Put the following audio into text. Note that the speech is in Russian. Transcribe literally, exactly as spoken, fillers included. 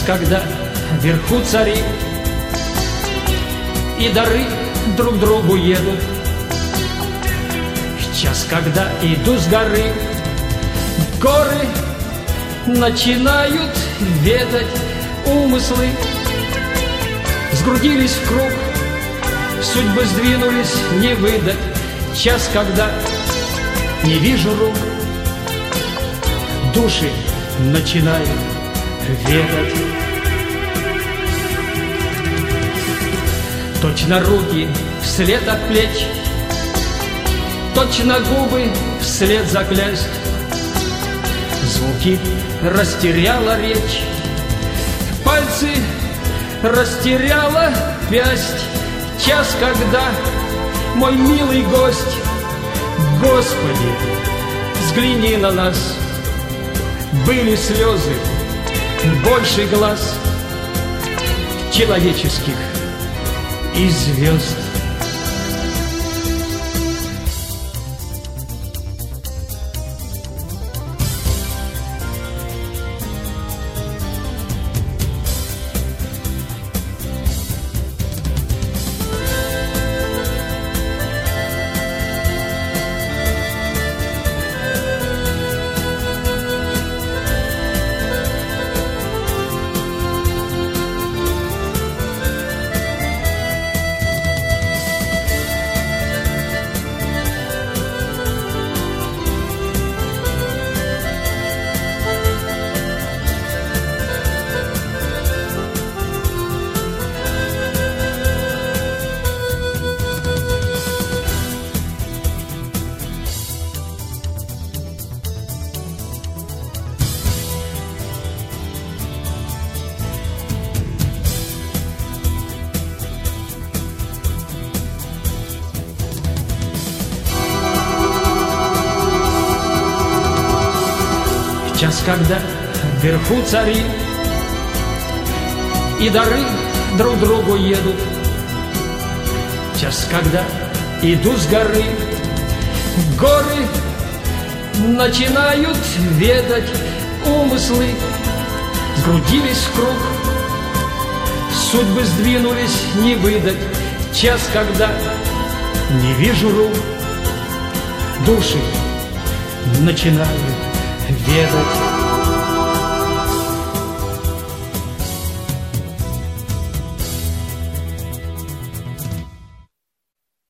когда вверху цари и дары друг другу едут. Час, когда иду с горы, горы начинают ведать умыслы. Сгрудились в круг, судьбы сдвинулись не выдать. Час, когда не вижу рук, души начинают ведать. Точно руки вслед от плеч, точно губы вслед заклясть. Звуки растеряла речь, пальцы растеряла пясть. Час, когда мой милый гость, Господи, взгляни на нас. Были слезы, больше глаз человеческих и звезд. Час, когда вверху цари и дары друг другу едут. Час, когда иду с горы, горы начинают ведать умыслы. Сгрудились в круг, судьбы сдвинулись не выдать. Час, когда не вижу рук, души начинают ведать.